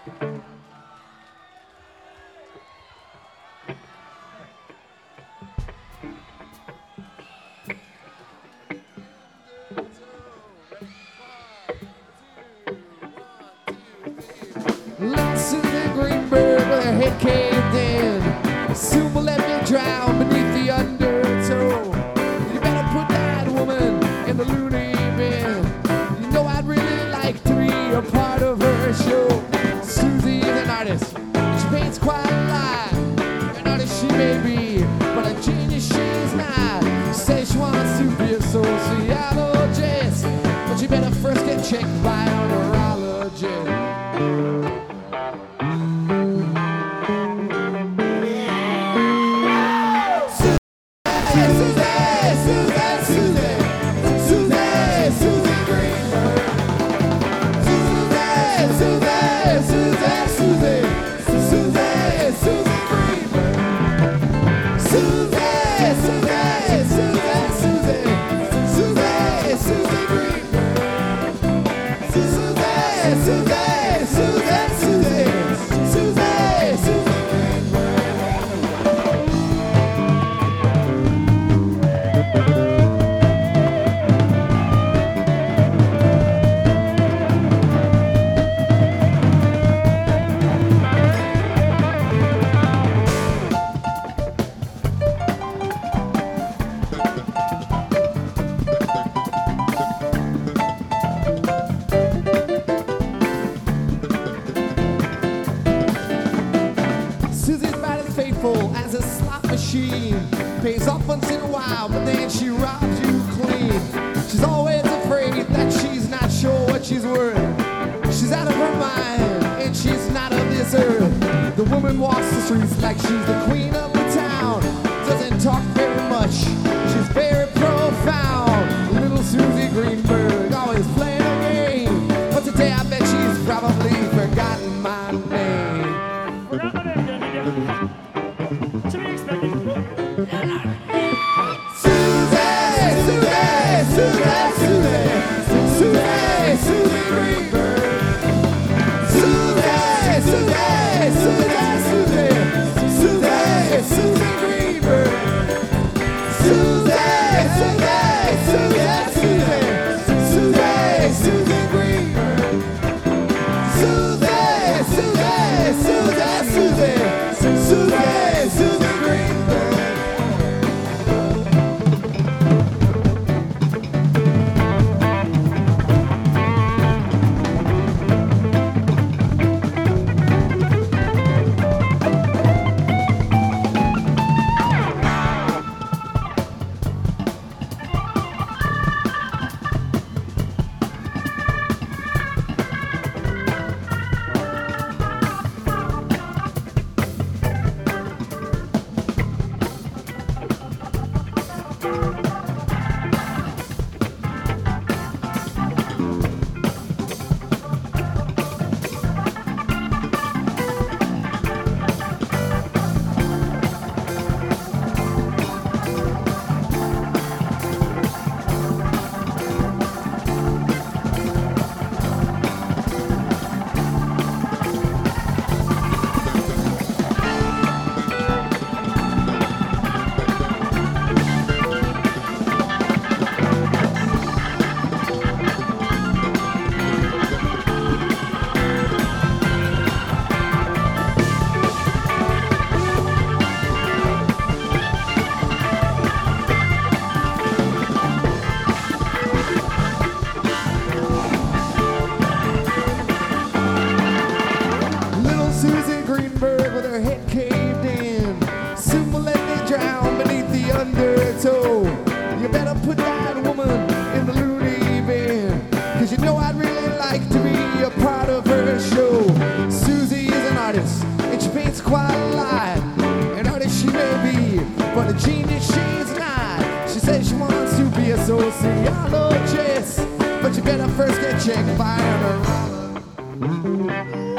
Susan Greenberg with her head caved in. Soon will let me drown beneath the undertow. You better put that woman in the loony bin. You know I'd really like to be a part of her show. Susie is an artist, she paints quite a lot. An artist she may be, but a genius she's not. She says she wants to be a sociologist, but you better first get checked by a neurologist. As a slot machine, pays off once in a while, but then she robs you clean. She's always afraid that she's not sure what she's worth. She's out of her mind, and she's not of this earth. The woman walks the streets like she's the queen of the town. Doesn't talk very much, she's very profound. Little Susie Greenberg, always playing a game. But today I bet she's probably forgotten my name. To be expected. Susie Greenberg. Susie Greenberg. Susie Greenberg with her head caved in. Soon will let me drown beneath the undertow. You better put that woman in the loony bin, 'cause you know I'd really like to be a part of her show. Susie is an artist, and she paints quite a lot. An artist she may be, but a genius she's not. She says she wants to be a sociologist, but you better first get checked by a neurologist.